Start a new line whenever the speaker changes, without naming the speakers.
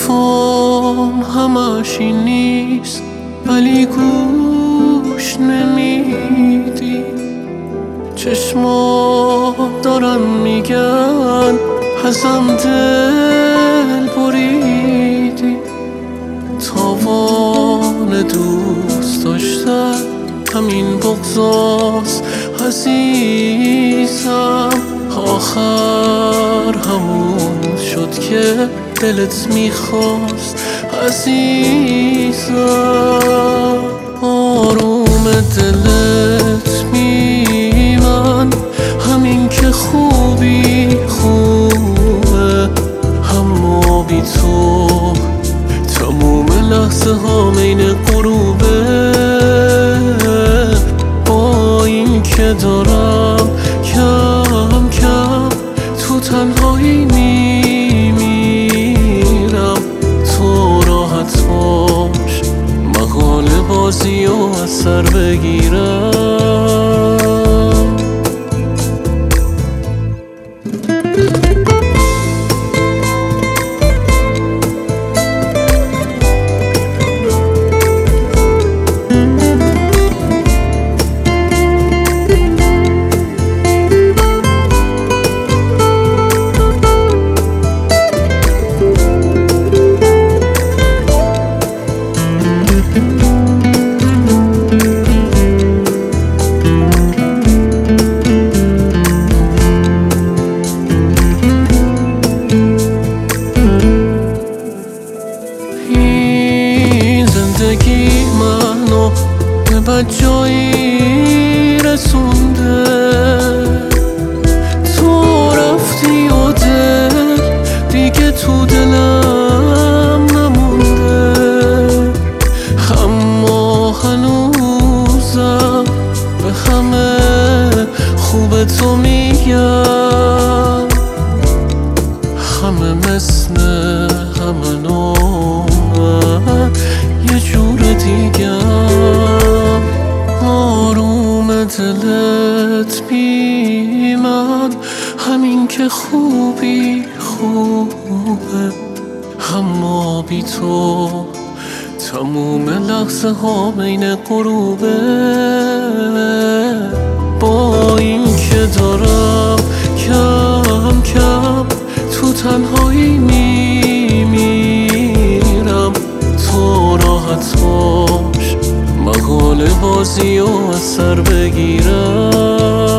حرفام همش این نیست ولی گوش نمیدی. چشمات دارن میگن ازم دل بریدی. تاوان دوست داشتن همین بغضاست عزیزم. آخر همون شد که دلت میخواست عزیزم. آروم دلت میمن همین که خوبی خوبه، اما بی تو تموم لحظه ها مین غروبه. با این که دارم کم کم تو تنهایی میمیرم، تو راحت باش مقاله بازی و از سر بگیرم. زندگی منو به بدجایی رسونده. تو رفتی و دل دیگه تو دلم نمونده، اما هنوزم به همه خوب تو میگم. همه مثل همه یه جور دیگم. آروم دلت میمن همین که خوبی خوبه، اما بی تو تموم لحظه ها بین غروبه. با این که دارم کم کم تو تنهایی میمیرم، تو راحت باش مقاله بازی و از سر بگیرم.